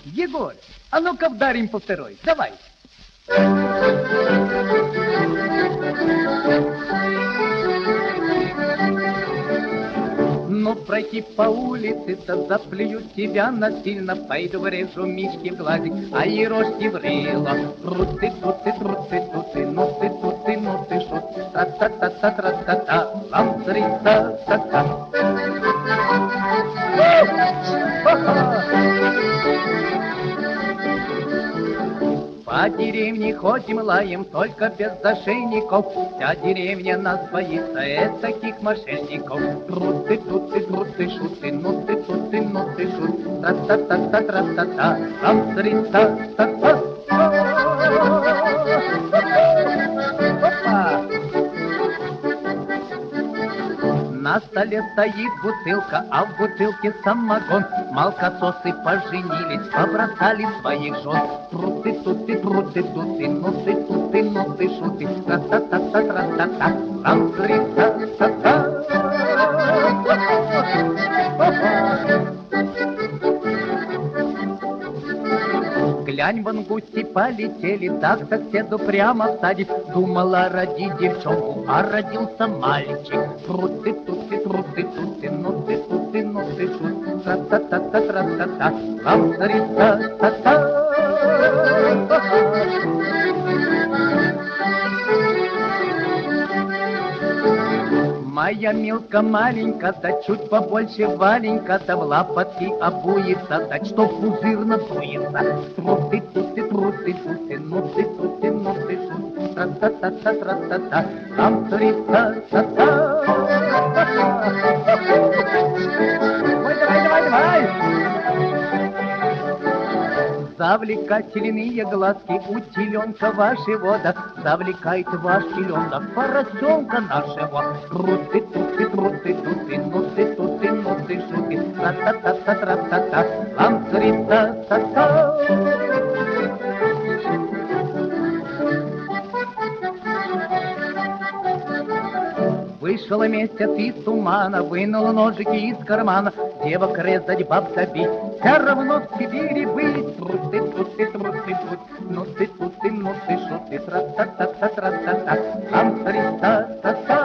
Егор, а ну-ка вдарим по второй. Давай. Ну, пройти по улице-то заплюют тебя насильно. Пойду врежу Мишке в глазик, а ерошки в рыло. Тру-ты, тут-ты, ну ты, тут-ты, ну ты, шут. Та-та-та-та-та-та-та, лам-три-та-та-та. По деревне ходим, лаем, только без ошейников. Вся деревня нас боится, таких мошенников. Тру-ты, тут-ты, шуты, ну ты, тут-ты, ну ты, шут. Та-та-та-та-та-та-та, лам-три-та-та-та. На столе стоит бутылка, а в бутылке самогон. Молокососы поженились, побросали своих жен. Тру-ты, тут-ты, ну ты, тут-ты, ну ты, шуты. Та-та-та-та-та-та-та, лам-три-та-та-та. Глянь, вон гуси полетели, так соседу прямо в садик. Думала родить девчонку, а родился мальчик. Тру-ты, тут-ты, ну ты, тут-ты, ну ты, шут. Та-та-та-та-та-та-та, лам-три-та-та-та. Моя Милка маленькая, да чуть побольше Валенька, да в лапотки обуется, да что пузырь надуется. Тру-ты, тут-ты, ну ты, тут-ты, ну ты, шут. Тра-та-та-та-та-та-та, лам-три-та-та-та. Давай. Завлекательные глазки у теленка вашего, да завлекает ваш теленок поросенка нашего. Тру-ты, тут-ты, ну ты, тут-ты, ну ты, шуты. Та-та-та-та-та-та-та, лам-три-та-та-та. Вышел месяц из тумана, вынул ножики из кармана, девок резать, баб забить, все равно в Сибири быть. Тру-ты, ну ты, тут-ты, ну ты, шут ты, тра-та-та-та-та-та-та, лам-три-та-та-та.